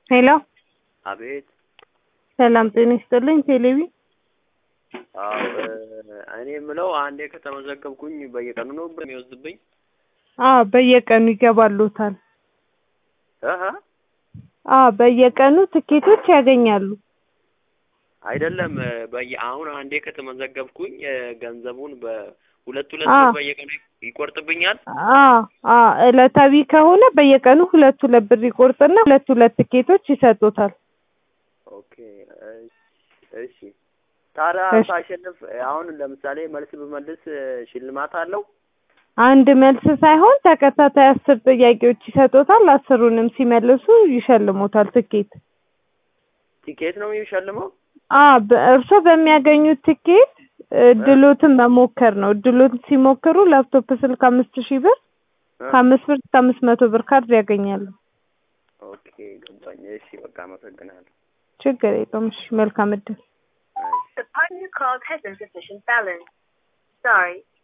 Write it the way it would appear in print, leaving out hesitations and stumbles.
ሄሎ አቤት ሰላም ጤና ይስጥልኝ ቴሌቪ እኔ የምለው አንዴ ከተመዘገብኩኝ በየቀኑ ነው የሚወስድብኝ? በየቀኑ ይገባሉታል። አሃ በየቀኑ ትኬቶች ያገኛሉ። አይደለም አሁን አንዴ ከተመዘገብኩኝ ገንዘቡን በሁለት ብር በየቀኑ ይቆርጥብኛል? ዕለታዊ ከሆነ በየቀኑ ሁለት ብር ይቆርጥና ሁለት ትኬቶች ይሰጡታል። ኦኬ እሺ ታዲያ ሳሸንፍ አሁን ለምሳሌ መልስ ብመልስ ሽልማት አለው? አንድ መልስ ሳይሆን ተከታታይ 10 ጥያቄዎች ይሰጡታል። 10ሩንም ሲመልሱ ይሸልሙታል ቲኬት ነው የሚሸልመው? እርሶ በሚያገኙት ቲኬት እድሎትን መሞከር ነው። እድሎትን ሲሞክሩ ላፕቶፕ ስልክ 5000 ብር ከ5 ብር እስከ 500 ብር ካርድ ያገኛሉ። ኦኬ ገባኝ። እሺ በቃ አመሰግናለሁ። ችግር የለውም። እሺ መልካም እድል። The partner called has insufficient balance. Sorry.